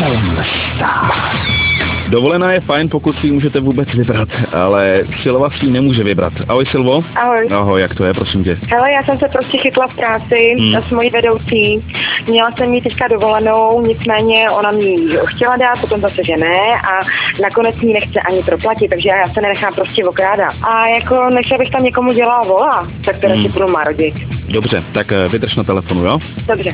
Pomsta. Dovolená je fajn, pokud si ji můžete vůbec vybrat, ale Silva si ji nemůže vybrat. Ahoj Silvo. Ahoj. Ahoj, jak to je, prosím tě? Hele, já jsem se prostě chytla v práci s mojí vedoucí. Měla jsem jí teďka dovolenou, nicméně ona mi ji chtěla dát, potom zase, že ne a nakonec mi nechce ani proplatit, takže já se nenechám prostě okrádat. A jako než abych tam někomu dělala vola, tak teda si budu marodit. Dobře, tak vydrž na telefonu, jo? Dobře.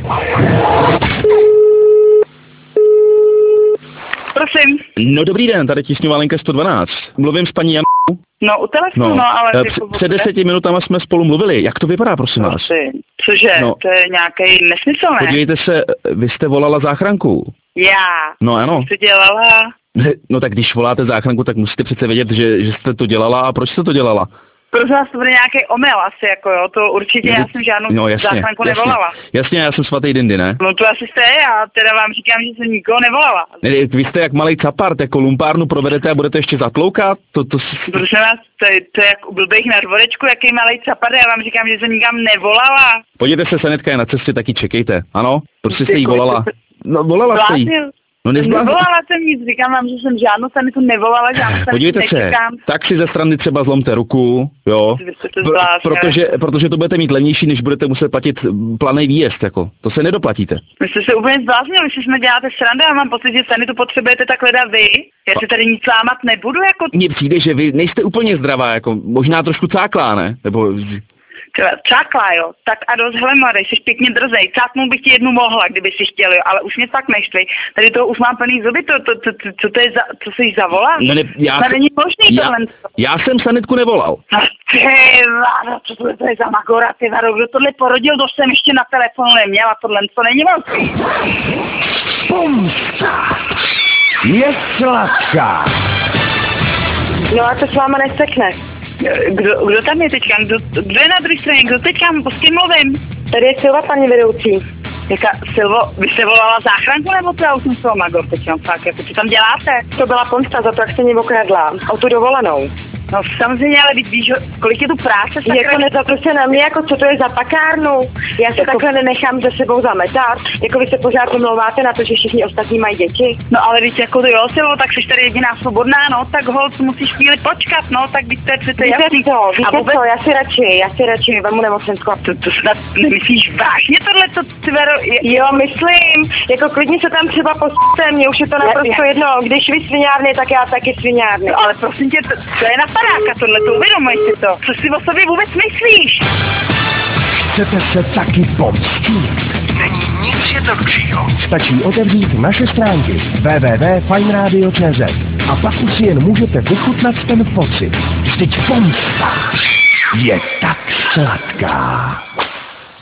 Prosím. No dobrý den, tady Tísňová linka 112. Mluvím s paní Jan... No u telefonu, ale... Před 10 minutama jsme spolu mluvili. Jak to vypadá, prosím vás? Cože? No. To je nějaký nesmysl, ne? Podívejte se, vy jste volala záchranku. Já? No ano. Co dělala? No tak když voláte záchranku, tak musíte přece vědět, že jste to dělala a proč jste to dělala. Prosím vás, to bude nějaký omyl asi, jako jo, to určitě já jsem žádnou záchranku nevolala. Jasně, já jsem svatý Dindy, ne? No to asi jste, já teda vám říkám, že jsem nikoho nevolala. Ne, vy jste jak malej capart, jako lumpárnu provedete a budete ještě zatloukat? Prosím vás, to je jak u blbejch na dvorečku, jaký malej capart, já vám říkám, že jsem nikam nevolala. Podívejte se, Sanetka je na cestě, taky čekejte, ano? Prostě jste jí volala. No volala jste jí. No nevolala jsem nic, říkám vám, že jsem žádnou sanitu nevolala, žádnou sanitu podívejte nečekám. Se, tak si ze strany třeba zlomte ruku, jo, protože to budete mít levnější, než budete muset platit planej výjezd, jako, to se nedoplatíte. Vy jste se úplně zbláznili, že jsme děláte srandu a mám pocit, že sanitu potřebujete tak hledat vy. Já se tady nic lámat nebudu, jako... Mně přijde, že vy nejste úplně zdravá, jako, možná trošku cáklá, ne, nebo... Čáklá, jo, tak a dost, hele mladej, jsi pěkně drzej, cáknout bych ti jednu mohla, kdyby si chtěl, jo, ale už mě fakt neštvi, tady toho už mám plný zuby, co to je za, co jsi zavolal? No ne, není možný tohle. Já jsem sanitku nevolal. No ty váro, co to je za magora, ty váro, kdo tohle porodil, to jsem ještě na telefonu neměla, tohle to není možný. Pomsta je sladká. No a to s váma nesekne. Kdo tam je teďka? Kdo je na druhé straně? Kdo teďka? S kým mluvím? Tady je Silva, paní vedoucí. Jaká, Silvo, vy jste volala záchranku nebo to? Já už jsem svou magor teďka, fakt, jako co tam děláte? To byla pomsta za to, jak jste mě okradla. O tu dovolenou. No samozřejmě, ale víš, kolik je tu práce? Jako nezapruste na mě, jako co to je za pakárnu. Já se jako... takhle nenechám ze sebou zametat. Jako vy se pořád pomlouváte na to, že všichni ostatní mají děti. No ale víš, jako to jo, Silvo, tak jsi tady jediná svobodná, no, tak holt, musíš chvíli počkat, no, tak víš, to je přece jasný. Víte co, já si radši vemu nemocenskou. To snad nemyslíš vážně tohle, co ty Vero... Jo, myslím, jako klidně se tam třeba poste, mně už je to naprosto jedno, když vy sviňárny, tak já taky sviňárny. No, ale prosím tě, to je napadáka tohle, to uvědomuj si to. Co si o sobě vůbec myslíš? Chcete se taky pomstit? Není nic jednoduššího. Stačí otevřít naše stránky www.fajnradio.cz a pak už si jen můžete vychutnat ten pocit. Vždyť pomsta je tak sladká.